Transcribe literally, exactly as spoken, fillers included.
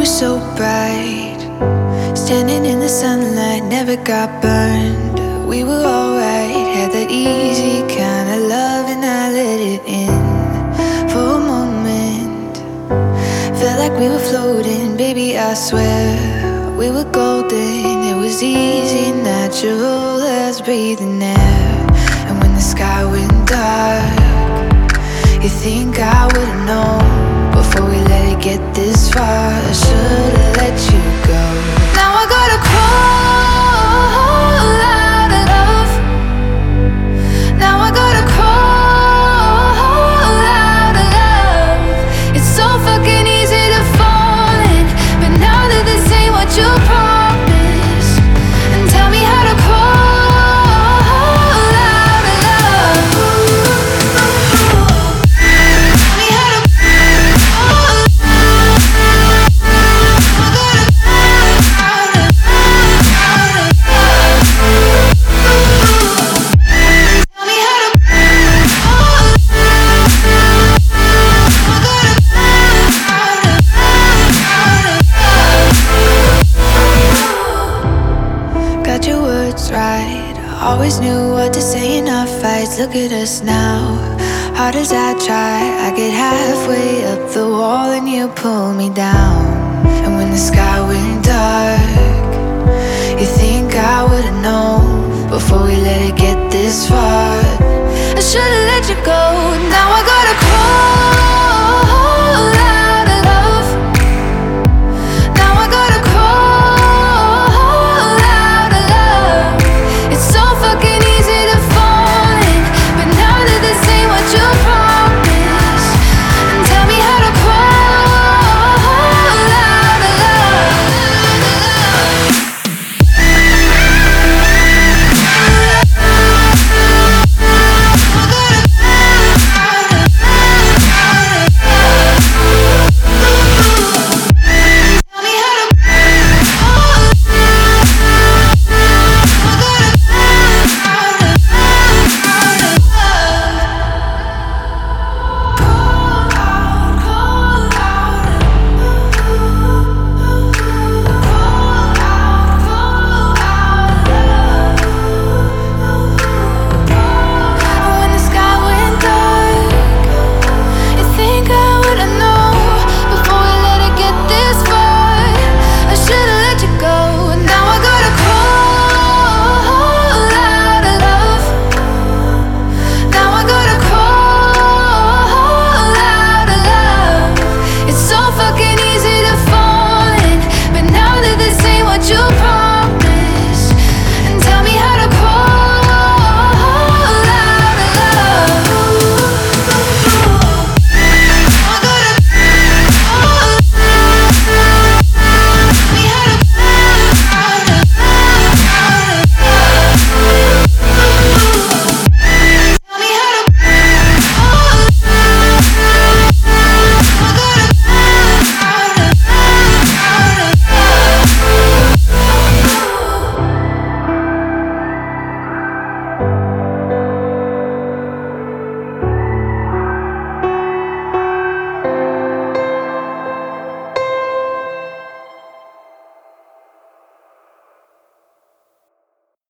so bright, standing in the sunlight, never got burned. We were alright, had that easy kind of love, and I let it in for a moment. Felt like we were floating, baby, I swear we were golden. It was easy, natural as breathing air. And when the sky went dark, you think I would've known before we let it get this far. I should've let you go. Now I gotta crawl out of love. Now I gotta crawl out of love. It's so fucking easy to fall in, but now that this ain't what you promised, and tell me how to crawl out of love. Tell me how to crawl. I gotta crawl out of love. Tell me how to crawl. I gotta crawl out of love. Got your words right, always knew what to say in our fights. Look at us now, hard as I try, I get halfway up the wall and you pull me down. And when the sky went dark,